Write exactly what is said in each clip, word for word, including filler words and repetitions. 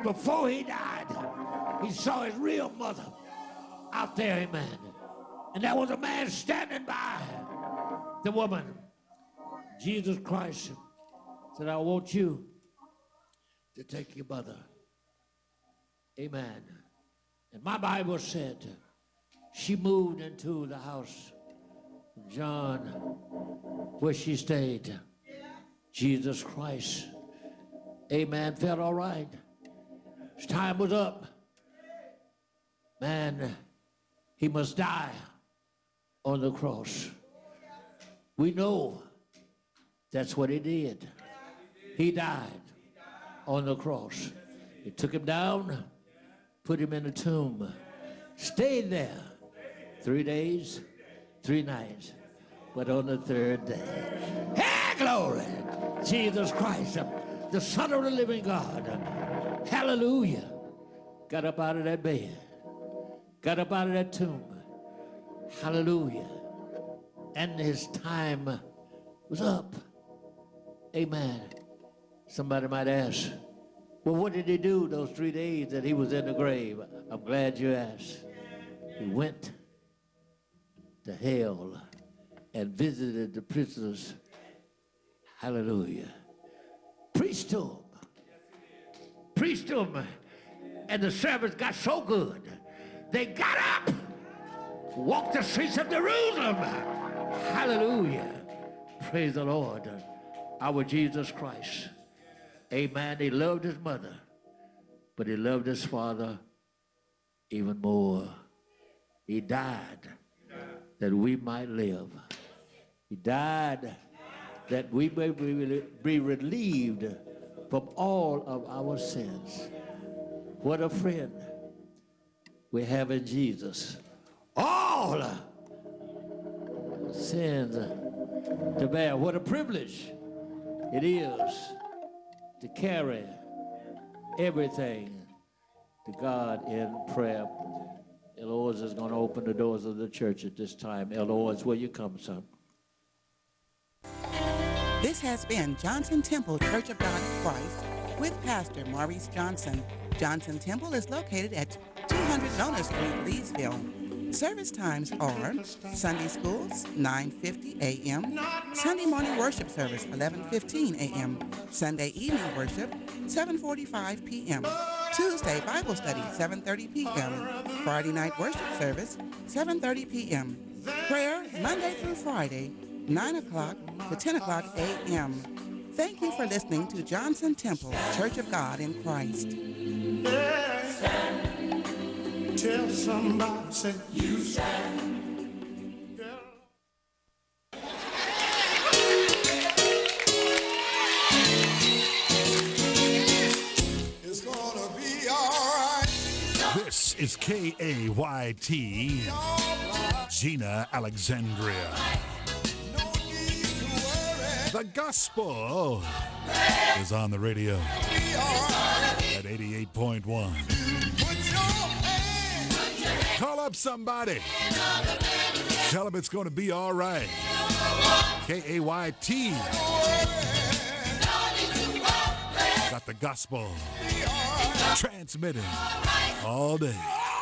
But before he died, he saw his real mother out there, amen. And there was a man standing by the woman. Jesus Christ said, I want you to take your mother. Amen. And my Bible said she moved into the house of John where she stayed. Jesus Christ, amen, felt all right. His time was up. Man, he must die on the cross. We know that's what he did. He died on the cross. They took him down, put him in a tomb, stayed there three days, three nights, but on the third day, hey, glory, Jesus Christ, the Son of the living God, hallelujah, got up out of that bed, got up out of that tomb, hallelujah, and his time was up, amen. Somebody might ask, well, what did he do those three days that he was in the grave? I'm glad you asked. He went to hell and visited the prisoners. Hallelujah. Preached to them. Preached to them. And the service got so good, they got up, walked the streets of Jerusalem. Hallelujah. Praise the Lord. Our Jesus Christ. Amen. He loved his mother, but he loved his father even more. He died that we might live. He died that we may be relieved from all of our sins. What a friend we have in Jesus. All sins to bear. What a privilege it is to carry everything to God in prayer. Eloise is going to open the doors of the church at this time. Eloise, where you come, son? This has been Johnson Temple Church of God in Christ with Pastor Maurice Johnson. Johnson Temple is located at two hundred Nona Street, Leesville. Service times are Sunday schools, nine fifty a.m., Sunday morning worship service, eleven fifteen a.m., Sunday evening worship, seven forty-five p.m., Tuesday Bible study, seven thirty p.m., Friday night worship service, seven thirty p.m., prayer Monday through Friday, nine o'clock to ten o'clock a.m. Thank you for listening to Johnson Temple, Church of God in Christ. Tell somebody, say, you stand. It's gonna be all right. This is K A Y T, Gina Alexandria. The gospel is on the radio at eighty-eight point one. Call up somebody. Tell them it's going to be all right. K A Y T. Got the gospel transmitting all day.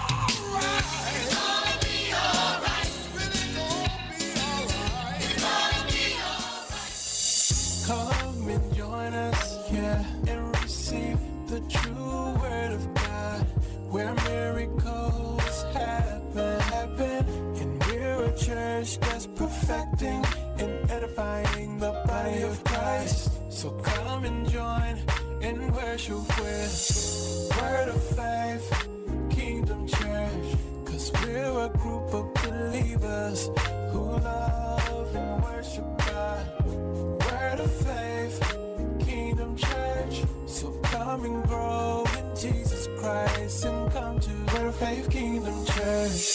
Come and join us, yeah, and receive the true word of God, where miracles happen, happen, and we're a church that's perfecting and edifying the body of Christ. So come and join and worship with Word of Faith, Kingdom Church, cause we're a group of believers who love and worship God. Word of Faith, Kingdom Church. So come and grow in Jesus Christ and come to Word of Faith, Kingdom Church.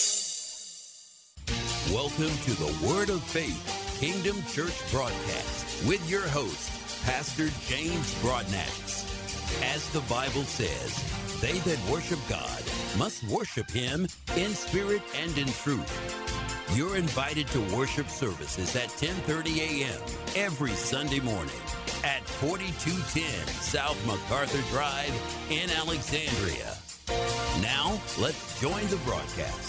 Welcome to the Word of Faith, Kingdom Church broadcast with your host, Pastor James Broadnax. As the Bible says, they that worship God must worship Him in spirit and in truth. You're invited to worship services at ten thirty a.m. every Sunday morning. at forty-two ten South MacArthur Drive in Alexandria. Now, let's join the broadcast.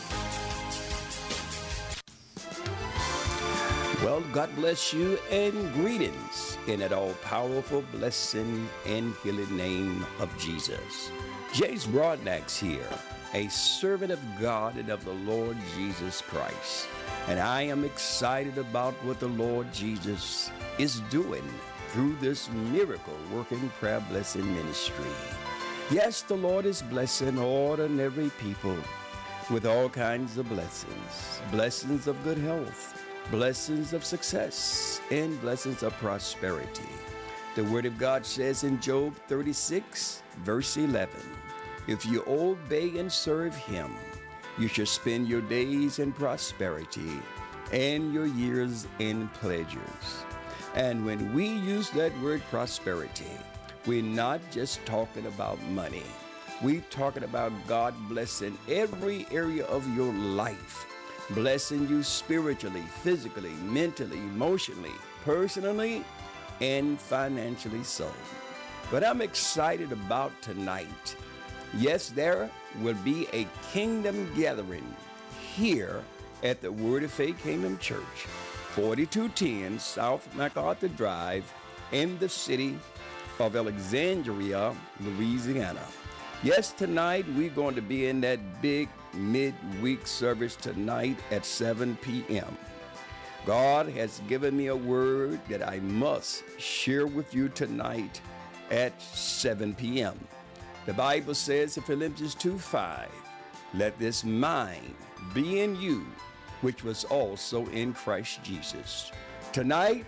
Well, God bless you and greetings in that all-powerful, blessing, and healing name of Jesus. James Broadnax here, a servant of God and of the Lord Jesus Christ. And I am excited about what the Lord Jesus is doing through this miracle-working prayer blessing ministry. Yes, the Lord is blessing ordinary people with all kinds of blessings, blessings of good health, blessings of success, and blessings of prosperity. The Word of God says in Job thirty-six, verse eleven, if you obey and serve Him, you shall spend your days in prosperity and your years in pleasures. And when we use that word prosperity, we're not just talking about money. We're talking about God blessing every area of your life, blessing you spiritually, physically, mentally, emotionally, personally, and financially so. But I'm excited about tonight. Yes, there will be a kingdom gathering here at the Word of Faith Kingdom Church, forty-two ten South MacArthur Drive in the city of Alexandria, Louisiana. Yes, tonight we're going to be in that big midweek service tonight at seven p.m. God has given me a word that I must share with you tonight at seven p.m. The Bible says in Philippians two five, let this mind be in you, which was also in Christ Jesus. Tonight,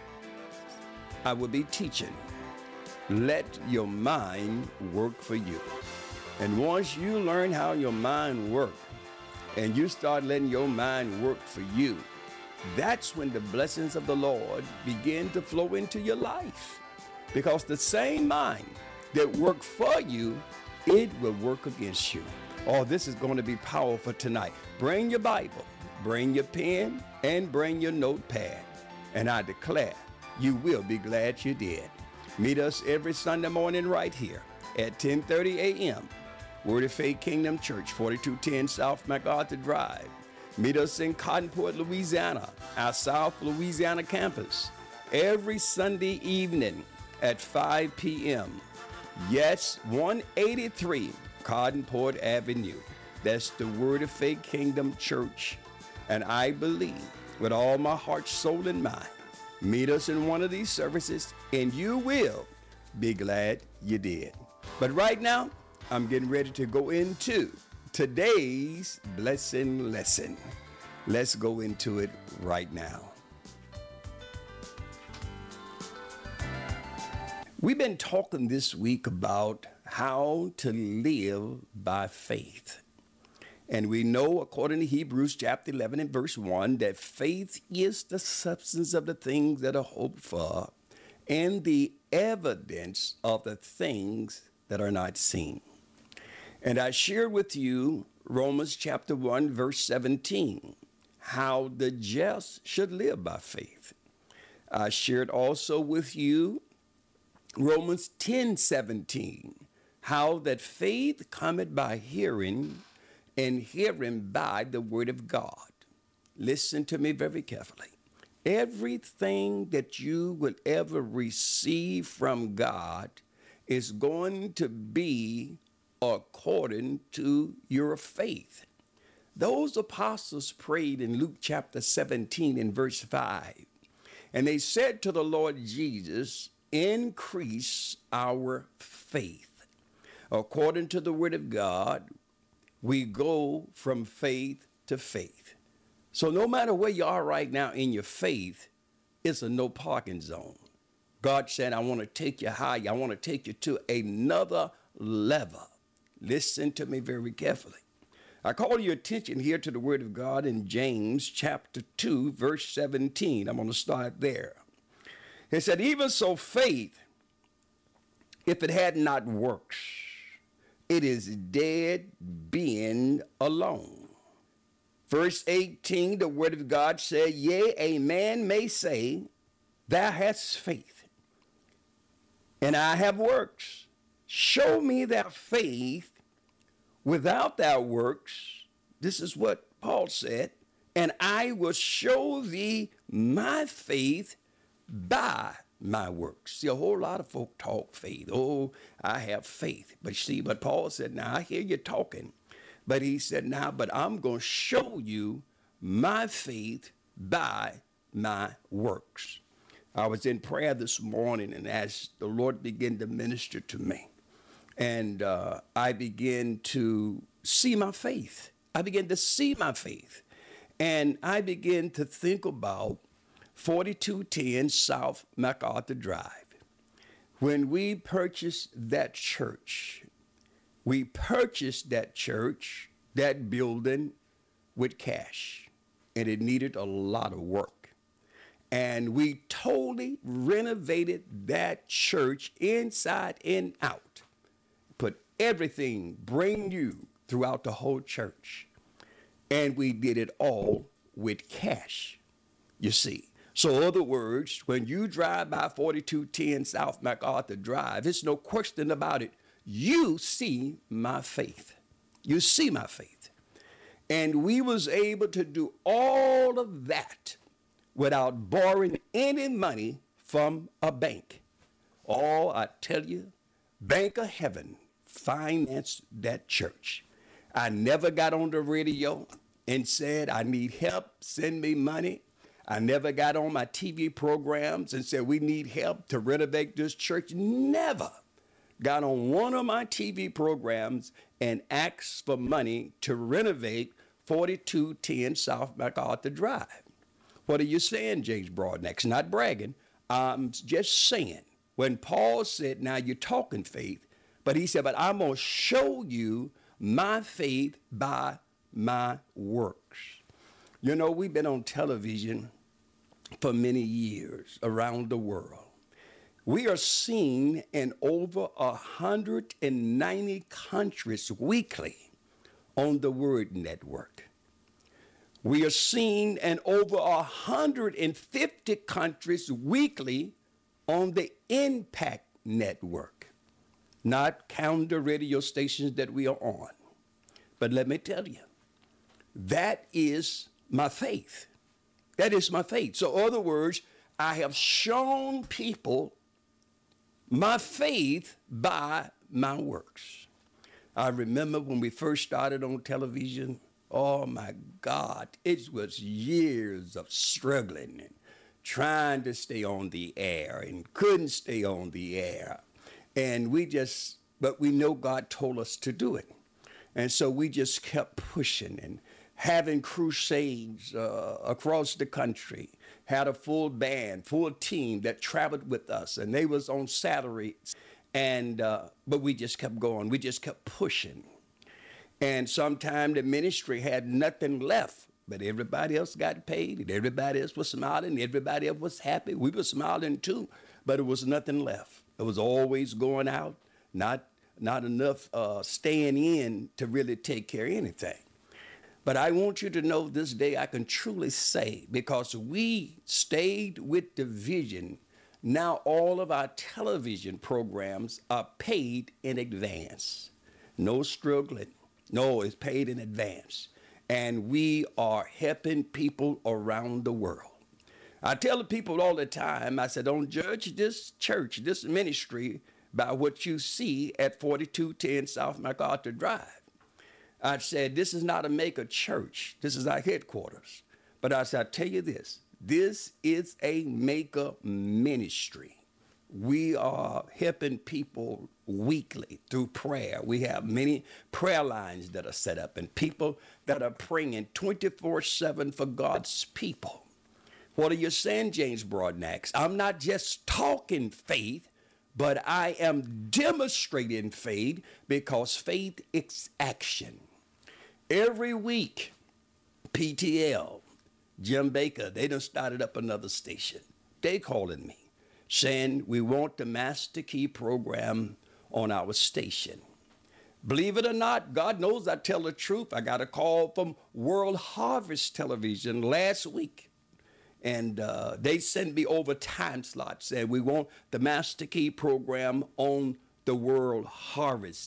I will be teaching, let your mind work for you. And once you learn how your mind works, and you start letting your mind work for you, that's when the blessings of the Lord begin to flow into your life. Because the same mind that worked for you, it will work against you. Oh, this is going to be powerful tonight. Bring your Bible, bring your pen, and bring your notepad. And I declare, you will be glad you did. Meet us every Sunday morning right here at ten thirty a.m. Word of Faith Kingdom Church, forty-two ten South MacArthur Drive. Meet us in Cottonport, Louisiana, our South Louisiana campus, every Sunday evening at five p.m. Yes, one eighty-three Cottonport Avenue. That's the Word of Faith Kingdom Church. And I believe with all my heart, soul, and mind, meet us in one of these services, and you will be glad you did. But right now, I'm getting ready to go into today's blessing lesson. Let's go into it right now. We've been talking this week about how to live by faith. And we know, according to Hebrews chapter eleven and verse one, that faith is the substance of the things that are hoped for and the evidence of the things that are not seen. And I shared with you Romans chapter one, verse seventeen, how the just should live by faith. I shared also with you Romans ten, seventeen, how that faith cometh by hearing, and hearing by the word of God. Listen to me very carefully. Everything that you will ever receive from God is going to be according to your faith. Those apostles prayed in Luke chapter seventeen and verse five, and they said to the Lord Jesus, increase our faith. According to the word of God, we go from faith to faith. So no matter where you are right now in your faith, it's a no parking zone. God said, I want to take you higher. I want to take you to another level. Listen to me very carefully. I call your attention here to the word of God in James chapter two, verse seventeen. I'm going to start there. It said, even so faith, if it had not works, it is dead being alone. Verse eighteen, the word of God said, yea, a man may say, thou hast faith, and I have works. Show me thy faith without thy works. This is what Paul said. And I will show thee my faith by my works. See, a whole lot of folk talk faith. Oh, I have faith. But see, but Paul said, now I hear you talking. But he said, now, but I'm going to show you my faith by my works. I was in prayer this morning, and as the Lord began to minister to me, and uh, I began to see my faith. I began to see my faith. And I began to think about forty-two ten South MacArthur Drive. When we purchased that church, we purchased that church, that building, with cash. And it needed a lot of work. And we totally renovated that church inside and out. Put everything brand new throughout the whole church. And we did it all with cash, you see. So in other words, when you drive by forty-two ten South MacArthur Drive, there's no question about it. You see my faith. You see my faith. And we was able to do all of that without borrowing any money from a bank. Oh, I tell you, Bank of Heaven financed that church. I never got on the radio and said, I need help, send me money. I never got on my T V programs and said, we need help to renovate this church. Never got on one of my T V programs and asked for money to renovate forty-two ten South MacArthur Drive. What are you saying, James Broadnax? Not bragging. I'm just saying. When Paul said, now you're talking faith, but he said, but I'm going to show you my faith by my works. You know, we've been on television for many years around the world. We are seen in over one hundred ninety countries weekly on the Word Network. We are seen in over one hundred fifty countries weekly on the Impact Network, not counting the radio stations that we are on. But let me tell you, that is my faith. That is my faith. So in other words, I have shown people my faith by my works. I remember when we first started on television, oh my God, it was years of struggling and trying to stay on the air and couldn't stay on the air. And we just, but we know God told us to do it. And so we just kept pushing and having crusades uh, across the country, had a full band, full team that traveled with us, and they was on Saturdays. And, uh, but we just kept going. We just kept pushing. And sometime the ministry had nothing left, but everybody else got paid, and everybody else was smiling, everybody else was happy. We were smiling too, but it was nothing left. It was always going out, not, not enough uh, staying in to really take care of anything. But I want you to know this day I can truly say, because we stayed with the vision, now all of our television programs are paid in advance. No struggling. No, it's paid in advance. And we are helping people around the world. I tell the people all the time, I said, don't judge this church, this ministry, by what you see at forty-two ten South MacArthur Drive. I said, this is not a maker church. This is our headquarters. But I said, I tell you this, this is a maker ministry. We are helping people weekly through prayer. We have many prayer lines that are set up and people that are praying twenty-four seven for God's people. What are you saying, James Broadnax? I'm not just talking faith, but I am demonstrating faith, because faith is action. Every week, P T L, Jim Baker, they done started up another station. They calling me, saying we want the Master Key program on our station. Believe it or not, God knows I tell the truth. I got a call from World Harvest Television last week. And uh, they sent me over time slots. Said we want the Master Key program on the World Harvest